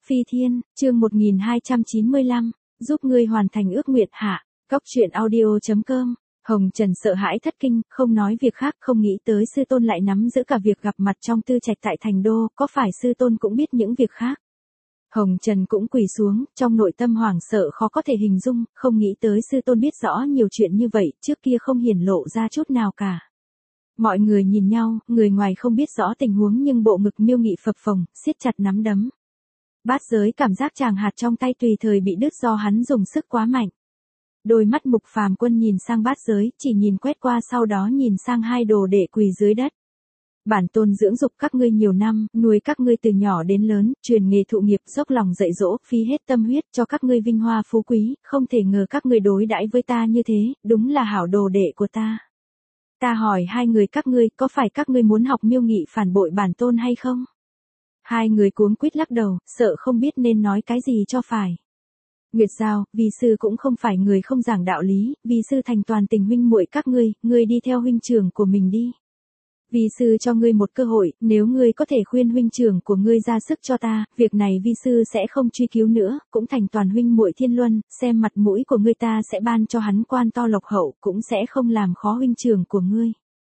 Phi Thiên, chương 1295, giúp ngươi hoàn thành ước nguyện hạ. Cóc truyện audio.com. Hồng Trần sợ hãi thất kinh, không nói việc khác, không nghĩ tới sư tôn lại nắm giữ cả việc gặp mặt trong tư trạch tại thành đô, có phải sư tôn cũng biết những việc khác. Hồng Trần cũng quỳ xuống, trong nội tâm hoảng sợ khó có thể hình dung, không nghĩ tới sư tôn biết rõ nhiều chuyện như vậy, trước kia không hiển lộ ra chút nào cả. Mọi người nhìn nhau, người ngoài không biết rõ tình huống nhưng bộ ngực Miêu Nghị phập phồng, siết chặt nắm đấm. Bát giới cảm giác chàng hạt trong tay tùy thời bị đứt do hắn dùng sức quá mạnh. Đôi mắt Mục Phàm Quân nhìn sang bát giới, chỉ nhìn quét qua sau đó nhìn sang hai đồ đệ quỳ dưới đất. Bản tôn dưỡng dục các ngươi nhiều năm, nuôi các ngươi từ nhỏ đến lớn, truyền nghề thụ nghiệp, dốc lòng dạy dỗ, phí hết tâm huyết cho các ngươi vinh hoa phú quý, không thể ngờ các ngươi đối đãi với ta như thế, đúng là hảo đồ đệ của ta. Ta hỏi hai người các ngươi, có phải các ngươi muốn học Miêu Nghị phản bội bản tôn hay không? Hai người cuống quýt lắc đầu, sợ không biết nên nói cái gì cho phải. Nguyệt Giao, vi sư cũng không phải người không giảng đạo lý, vi sư thành toàn tình huynh muội các ngươi đi theo huynh trưởng của mình đi. Vi sư cho ngươi một cơ hội, nếu ngươi có thể khuyên huynh trưởng của ngươi ra sức cho ta, việc này vi sư sẽ không truy cứu nữa, cũng thành toàn huynh muội thiên luân, xem mặt mũi của ngươi ta sẽ ban cho hắn quan to lộc hậu, cũng sẽ không làm khó huynh trưởng của ngươi.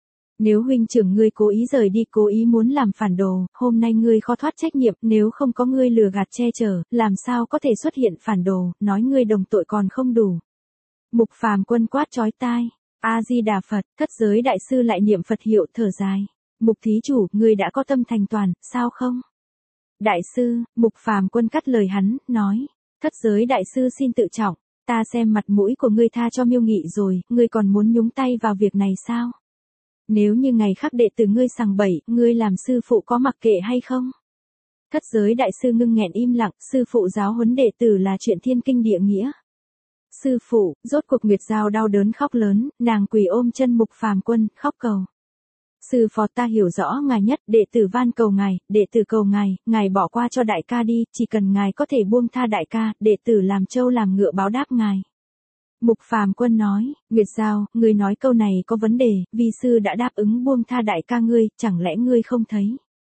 Nếu huynh trưởng ngươi cố ý rời đi, cố ý muốn làm phản đồ, hôm nay ngươi khó thoát trách nhiệm, nếu không có ngươi lừa gạt che chở, làm sao có thể xuất hiện phản đồ, nói ngươi đồng tội còn không đủ. Mục Phàm Quân quát chói tai. A-di-đà Phật, thất giới đại sư lại niệm Phật hiệu thở dài. Mục thí chủ, ngươi đã có tâm thành toàn, sao không? Đại sư, Mục Phàm Quân cắt lời hắn, nói. Thất giới đại sư xin tự trọng, ta xem mặt mũi của ngươi tha cho Miêu Nghị rồi, ngươi còn muốn nhúng tay vào việc này sao? Nếu như ngày khác đệ tử ngươi sằng bậy, ngươi làm sư phụ có mặc kệ hay không? Thất giới đại sư ngưng nghẹn im lặng, sư phụ giáo huấn đệ tử là chuyện thiên kinh địa nghĩa. Sư phụ, rốt cuộc Nguyệt Giao đau đớn khóc lớn, nàng quỳ ôm chân Mục Phàm Quân, khóc cầu. Sư phó, ta hiểu rõ ngài nhất, đệ tử van cầu ngài, đệ tử cầu ngài bỏ qua cho đại ca đi, chỉ cần ngài có thể buông tha đại ca, đệ tử làm trâu làm ngựa báo đáp ngài. Mục Phàm Quân nói, Nguyệt Giao, ngươi nói câu này có vấn đề, vi sư đã đáp ứng buông tha đại ca ngươi, chẳng lẽ ngươi không thấy?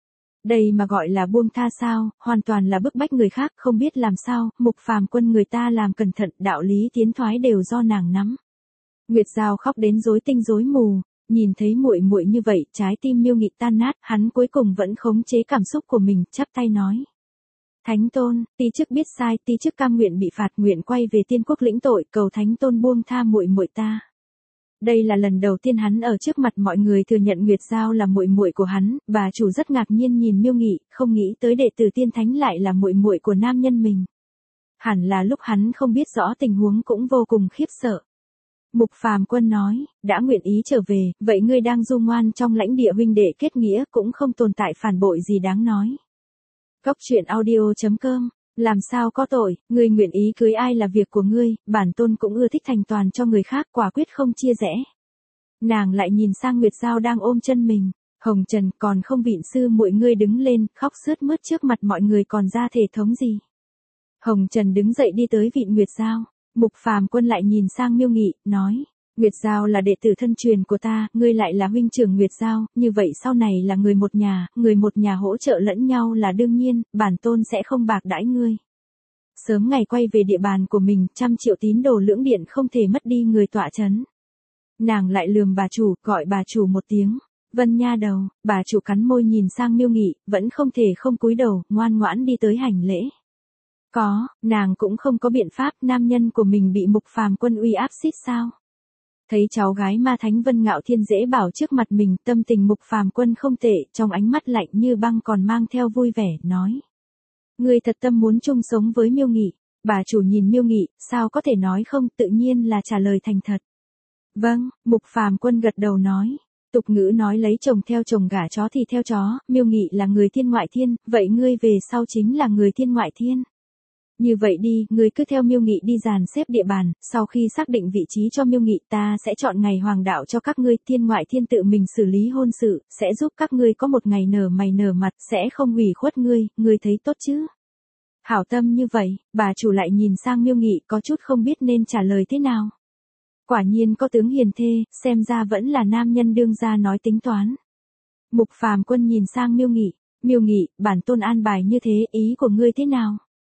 Đây mà gọi là buông tha sao, hoàn toàn là bức bách người khác, không biết làm sao, Mục Phàm Quân người ta làm cẩn thận, đạo lý tiến thoái đều do nàng nắm. Nguyệt Giao khóc đến rối tinh rối mù, nhìn thấy muội muội như vậy, trái tim Miêu Nghị tan nát, hắn cuối cùng vẫn khống chế cảm xúc của mình, chắp tay nói. Thánh Tôn, ti chức biết sai, ti chức cam nguyện bị phạt, nguyện quay về tiên quốc lĩnh tội, cầu Thánh Tôn buông tha muội muội ta. Đây là lần đầu tiên hắn ở trước mặt mọi người thừa nhận Nguyệt Giao là muội muội của hắn, bà chủ rất ngạc nhiên nhìn Miêu Nghị, không nghĩ tới đệ tử tiên thánh lại là muội muội của nam nhân mình. Hẳn là lúc hắn không biết rõ tình huống cũng vô cùng khiếp sợ. Mục Phàm Quân nói, đã nguyện ý trở về, vậy ngươi đang du ngoan trong lãnh địa huynh đệ kết nghĩa, cũng không tồn tại phản bội gì đáng nói. Cóc truyện audio.com. Làm sao có tội, ngươi nguyện ý cưới ai là việc của ngươi, bản tôn cũng ưa thích thành toàn cho người khác, quả quyết không chia rẽ. Nàng lại nhìn sang Nguyệt Giao đang ôm chân mình. Hồng Trần, còn không vịn sư muội ngươi đứng lên, khóc sướt mướt trước mặt mọi người còn ra thể thống gì. Hồng Trần đứng dậy đi tới vịn Nguyệt Giao. Mục Phàm Quân lại nhìn sang Miêu Nghị, nói. Nguyệt Giao là đệ tử thân truyền của ta, ngươi lại là huynh trưởng Nguyệt Giao, như vậy sau này là người một nhà hỗ trợ lẫn nhau là đương nhiên, bản tôn sẽ không bạc đãi ngươi. Sớm ngày quay về địa bàn của mình, 100 triệu tín đồ lưỡng điện không thể mất đi người tọa chấn. Nàng lại lườm bà chủ, gọi bà chủ một tiếng, Vân nha đầu, bà chủ cắn môi nhìn sang Miêu Nghị, vẫn không thể không cúi đầu, ngoan ngoãn đi tới hành lễ. Nàng cũng không có biện pháp, nam nhân của mình bị Mục Phàm Quân uy áp xít sao. Thấy cháu gái ma thánh Vân Ngạo Thiên dễ bảo trước mặt mình, tâm tình Mục Phàm Quân không tệ, trong ánh mắt lạnh như băng còn mang theo vui vẻ, nói. Ngươi thật tâm muốn chung sống với Miêu Nghị. Bà chủ nhìn Miêu Nghị, sao có thể nói không, tự nhiên là trả lời thành thật. Vâng, Mục Phàm Quân gật đầu nói. Tục ngữ nói lấy chồng theo chồng gả chó thì theo chó, Miêu Nghị là người thiên ngoại thiên, vậy ngươi về sau chính là người thiên ngoại thiên. Như vậy đi, ngươi cứ theo Miêu Nghị đi dàn xếp địa bàn, sau khi xác định vị trí cho Miêu Nghị ta sẽ chọn ngày hoàng đạo cho các ngươi, thiên ngoại thiên tự mình xử lý hôn sự, sẽ giúp các ngươi có một ngày nở mày nở mặt, sẽ không hủy khuất ngươi thấy tốt chứ? Hảo tâm như vậy, bà chủ lại nhìn sang Miêu Nghị có chút không biết nên trả lời thế nào. Quả nhiên có tướng hiền thê, xem ra vẫn là nam nhân đương gia nói tính toán. Mục Phàm Quân nhìn sang Miêu Nghị, bản tôn an bài như thế, ý của ngươi thế nào?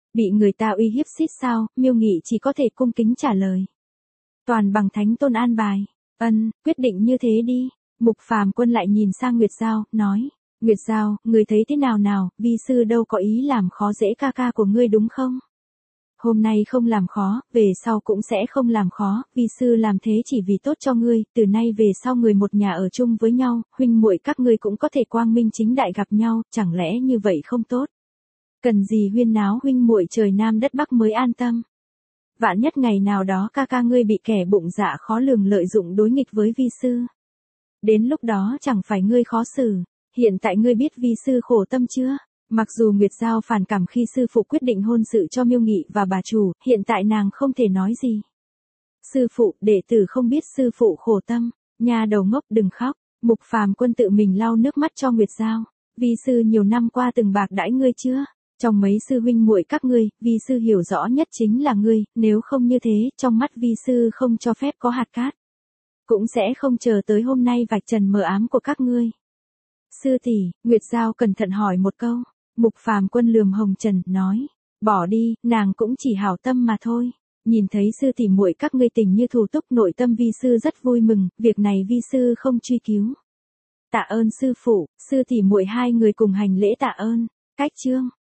Bị người ta uy hiếp xít sao, Miêu Nghị chỉ có thể cung kính trả lời. Toàn bằng Thánh Tôn an bài. Quyết định như thế đi. Mục Phàm Quân lại nhìn sang Nguyệt Giao, nói. Nguyệt Giao, người thấy thế nào nào, vi sư đâu có ý làm khó dễ ca ca của ngươi đúng không? Hôm nay không làm khó, về sau cũng sẽ không làm khó, vi sư làm thế chỉ vì tốt cho ngươi, từ nay về sau người một nhà ở chung với nhau, huynh muội các ngươi cũng có thể quang minh chính đại gặp nhau, chẳng lẽ như vậy không tốt? Cần gì huyên náo huynh muội trời Nam đất Bắc mới an tâm. Vạn nhất ngày nào đó ca ca ngươi bị kẻ bụng dạ khó lường lợi dụng đối nghịch với vi sư. Đến lúc đó chẳng phải ngươi khó xử, hiện tại ngươi biết vi sư khổ tâm chưa? Mặc dù Nguyệt Giao phản cảm khi sư phụ quyết định hôn sự cho Miêu Nghị và bà chủ, hiện tại nàng không thể nói gì. Sư phụ, đệ tử không biết sư phụ khổ tâm, nhà đầu ngốc đừng khóc. Mục Phàm Quân tự mình lau nước mắt cho Nguyệt Giao. Vi sư nhiều năm qua từng bạc đãi ngươi chưa? Trong mấy sư huynh muội các ngươi, vi sư hiểu rõ nhất chính là ngươi, nếu không như thế, trong mắt vi sư không cho phép có hạt cát. Cũng sẽ không chờ tới hôm nay vạch trần mờ ám của các ngươi. Sư tỷ, Nguyệt Giao cẩn thận hỏi một câu. Mục Phàm Quân lườm Hồng Trần, nói, bỏ đi, nàng cũng chỉ hảo tâm mà thôi. Nhìn thấy sư tỷ muội các ngươi tình như thủ túc, nội tâm vi sư rất vui mừng, việc này vi sư không truy cứu. Tạ ơn sư phụ, sư tỷ muội hai người cùng hành lễ tạ ơn. Cách chương